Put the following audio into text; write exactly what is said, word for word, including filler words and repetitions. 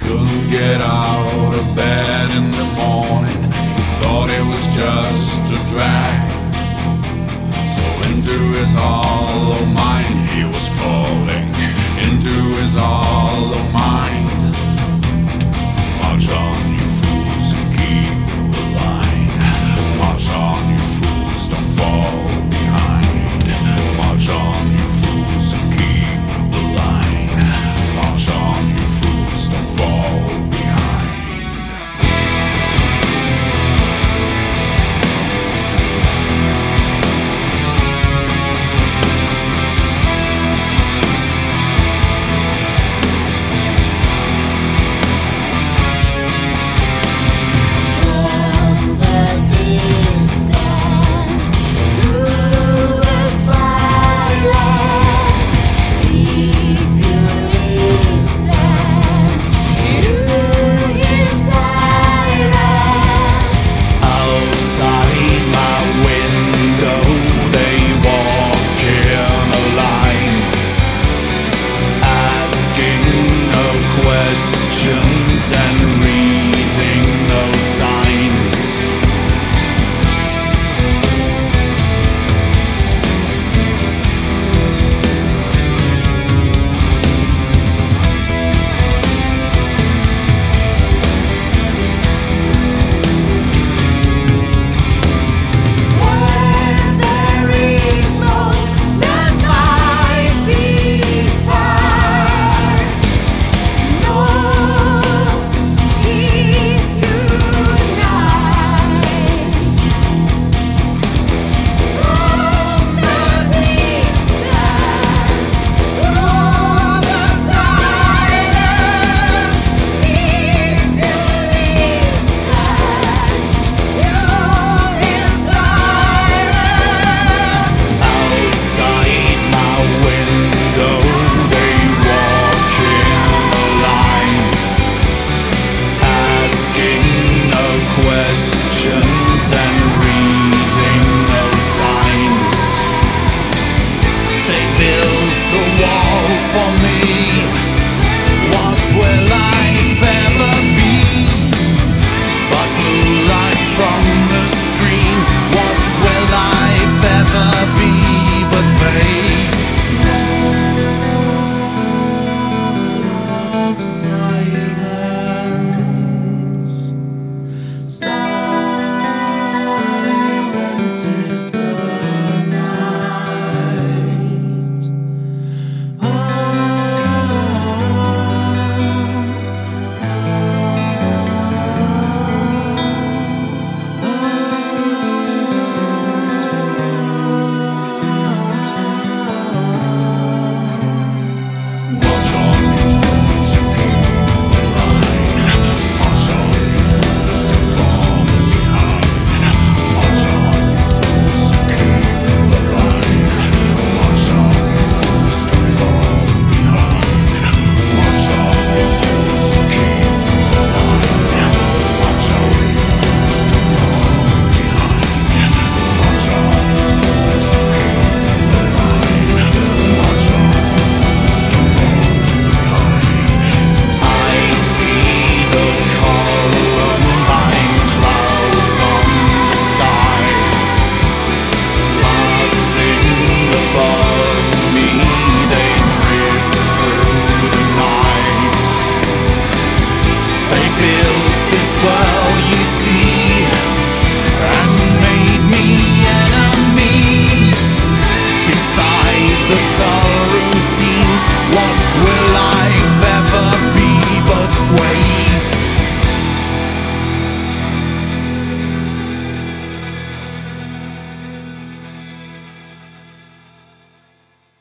Couldn't get out of bed in the morning. Thought it was just a drag. So into his hollow mind he was falling. Into his hollow mind. March on, you fools, and keep the line. March on, you fools, don't fall behind. March on, you fools, and keep the line. March on, you fools, don't fall behind. Questions and reading